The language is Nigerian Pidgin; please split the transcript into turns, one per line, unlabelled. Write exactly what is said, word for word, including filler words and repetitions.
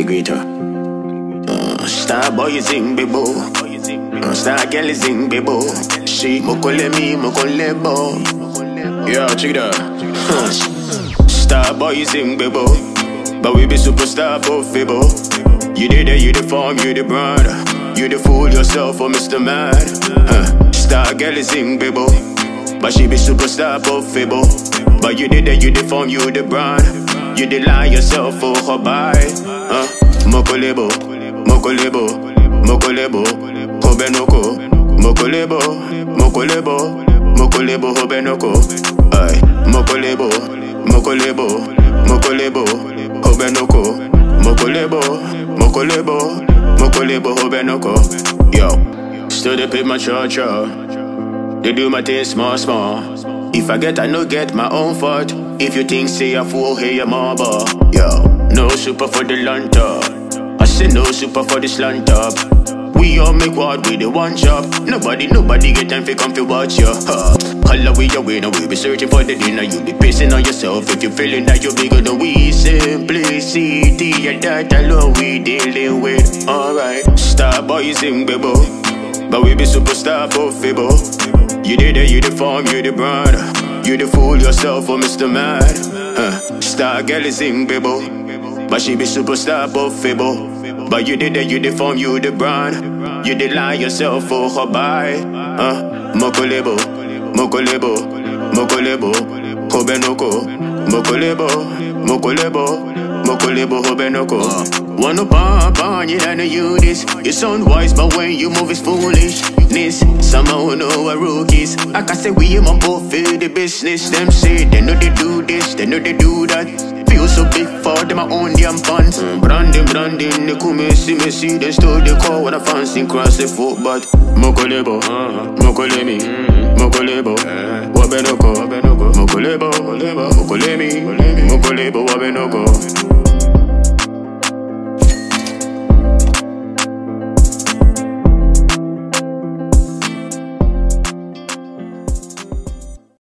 greater. Uh, star boy sing bebo, uh, star girl sing bebo. She mokole me mokolebo. Yeah, check it out. Huh. Star boy sing bebo, but we be superstar both febo. You did it, you the form, you the brand. You the fool yourself for Mister Mad. Huh. Star girl sing bebo, but she be superstar both febo. But you did it, you the form, you the brand. You the lie yourself for her buy. Huh. Mokolebo, mokolebo, mokolebo, hobenoko. Mokolebo, mokolebo, mokolebo, hobenoko. Ay, mokolebo, mokolebo, mokolebo, hobenoko. Mokolebo, mokolebo, mokolebo, hobenoko. Yo, still they pay my charge, they do my thing small, small. If I get, I no get my own fault. If you think say I fool, hey, I'm over. Yo, no super for the long top. I say no super for the slant top. We all make what with the one shop. Nobody, nobody get time to come to watch you. Huh. Call away your way, now we be searching for the dinner. You be pissing on yourself if you feeling that you're bigger than we. Simplicity, yeah, that alone we dealing with. Alright, star boy sing bebo, but we be superstar both febo. You did it, you the form, you the brand. You the fool yourself for Mister Mad. Huh. Star girl sing bebo, but she be superstar both febo. But you did it, you the form, you the brand. You did lie yourself for her buy. Huh. Mokolebo, mokolebo, mokolebo, hobenoko. Mokolebo, mokolebo, mokolebo, hobenoko. Wanna pump on you and you this. You sound wise, but when you move it's foolishness. Somehow know are rookies. I can say we am both for the business. Them say they know they do this, they know they do that. Feel so big for them, I own them pants. Mm, branding, branding, they come see me see. They still they call when I fancy cross the foot, but mokolebo, uh, mokolemi, mm, mokolebo, uh, wabenoko, mokolebo, mokolemi, mokolebo, wabenoko.